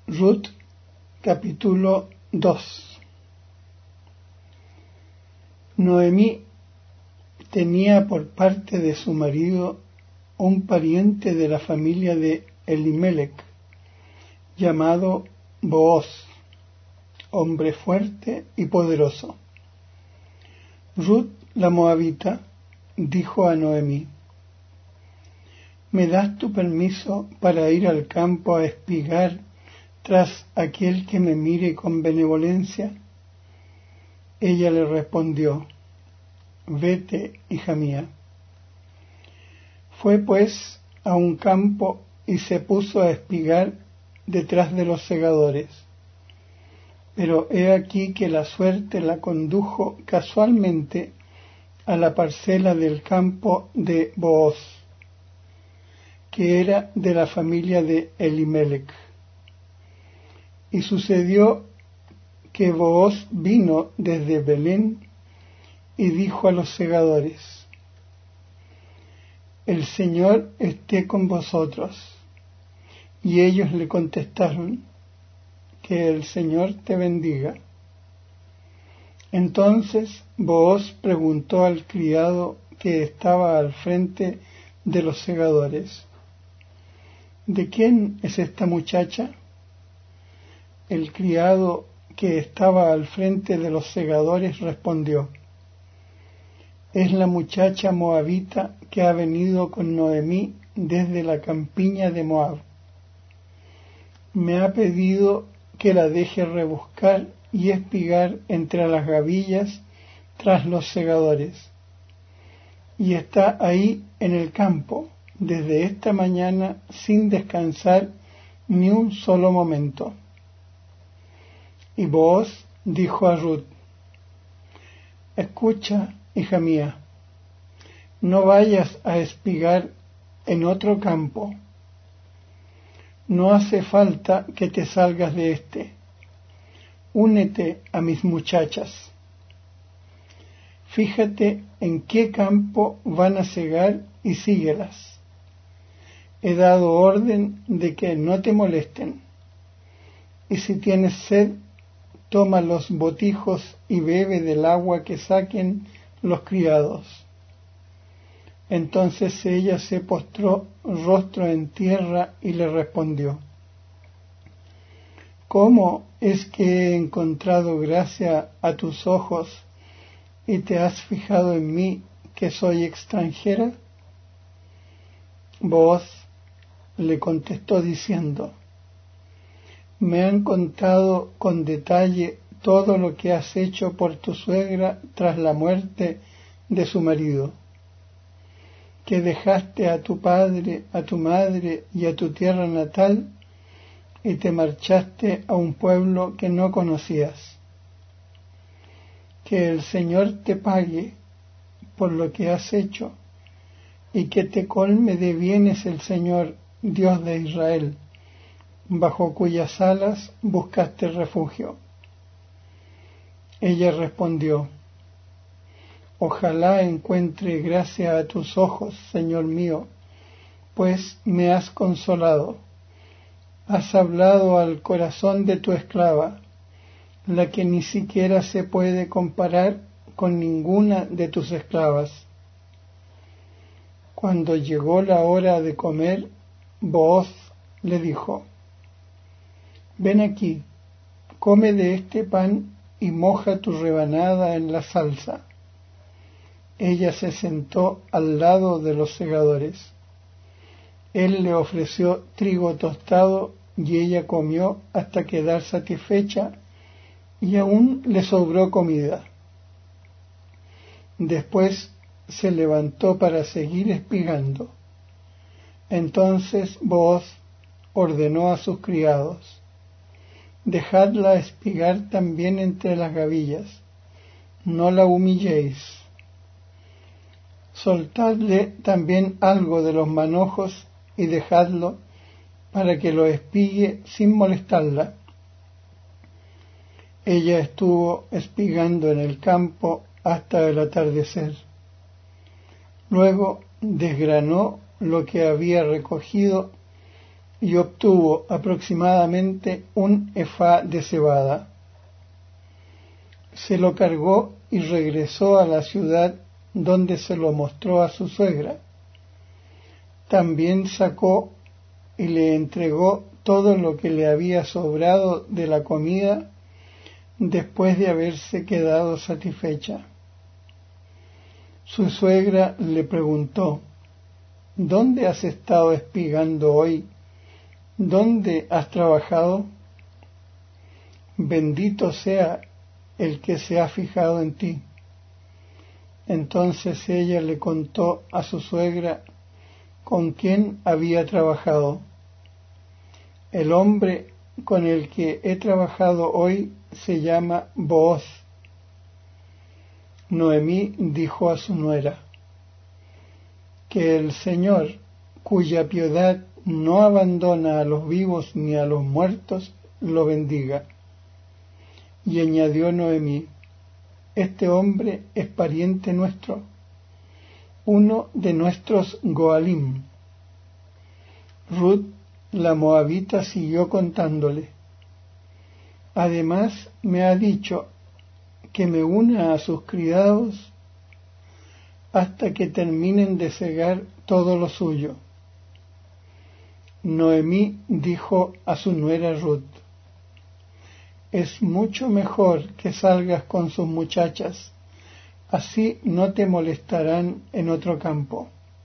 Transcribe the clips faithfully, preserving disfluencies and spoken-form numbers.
Ruth, capítulo dos. Noemí tenía por parte de su marido un pariente de la familia de Elimelec, llamado Booz, hombre fuerte y poderoso. Ruth, la moabita, dijo a Noemí: ¿me das tu permiso para ir al campo a espigar tras aquel que me mire con benevolencia? Ella le respondió: vete, hija mía. Fue pues a un campo y se puso a espigar detrás de los segadores. Pero he aquí que la suerte la condujo casualmente a la parcela del campo de Booz, que era de la familia de Elimelec. Y sucedió que Booz vino desde Belén y dijo a los segadores: el Señor esté con vosotros. Y ellos le contestaron: que el Señor te bendiga. Entonces Booz preguntó al criado que estaba al frente de los segadores: ¿de quién es esta muchacha? El criado que estaba al frente de los segadores respondió: es la muchacha moabita que ha venido con Noemí desde la campiña de Moab. Me ha pedido que la deje rebuscar y espigar entre las gavillas tras los segadores, y está ahí en el campo desde esta mañana sin descansar ni un solo momento. Y Booz dijo a Ruth: escucha, hija mía, no vayas a espigar en otro campo. No hace falta que te salgas de éste. Únete a mis muchachas. Fíjate en qué campo van a segar y síguelas. He dado orden de que no te molesten. Y si tienes sed, toma los botijos y bebe del agua que saquen los criados. Entonces ella se postró rostro en tierra y le respondió: ¿cómo es que he encontrado gracia a tus ojos y te has fijado en mí, que soy extranjera? Booz le contestó diciendo: me han contado con detalle todo lo que has hecho por tu suegra tras la muerte de su marido, que dejaste a tu padre, a tu madre y a tu tierra natal, y te marchaste a un pueblo que no conocías. Que el Señor te pague por lo que has hecho, y que te colme de bienes el Señor, Dios de Israel, bajo cuyas alas buscaste refugio. Ella respondió: ojalá encuentre gracia a tus ojos, Señor mío, pues me has consolado. Has hablado al corazón de tu esclava, la que ni siquiera se puede comparar con ninguna de tus esclavas. Cuando llegó la hora de comer, Booz le dijo: ven aquí, come de este pan y moja tu rebanada en la salsa. Ella se sentó al lado de los segadores. Él le ofreció trigo tostado y ella comió hasta quedar satisfecha, y aún le sobró comida. Después se levantó para seguir espigando. Entonces Booz ordenó a sus criados: dejadla espigar también entre las gavillas, no la humilléis. Soltadle también algo de los manojos y dejadlo para que lo espigue sin molestarla. Ella estuvo espigando en el campo hasta el atardecer. Luego desgranó lo que había recogido y obtuvo aproximadamente un efá de cebada. Se lo cargó y regresó a la ciudad donde se lo mostró a su suegra. También sacó y le entregó todo lo que le había sobrado de la comida después de haberse quedado satisfecha. Su suegra le preguntó: ¿Dónde has estado espigando hoy? ¿Dónde has trabajado? Bendito sea el que se ha fijado en ti. Entonces ella le contó a su suegra con quién había trabajado. El hombre con el que he trabajado hoy se llama Booz. Noemí dijo a su nuera: que el Señor, cuya piedad no abandona a los vivos ni a los muertos, lo bendiga. Y añadió Noemí: este hombre es pariente nuestro, uno de nuestros Goalim. Ruth, la moabita, siguió contándole: además me ha dicho que me una a sus criados hasta que terminen de segar todo lo suyo. Noemí dijo a su nuera Ruth: es mucho mejor que salgas con sus muchachas, así no te molestarán en otro campo.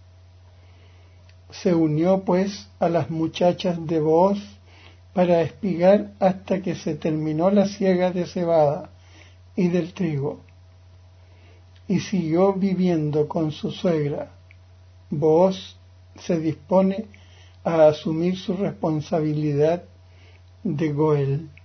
Se unió pues a las muchachas de Booz para espigar hasta que se terminó la siega de cebada y del trigo, y siguió viviendo con su suegra. Booz se dispone a asumir su responsabilidad de Goel.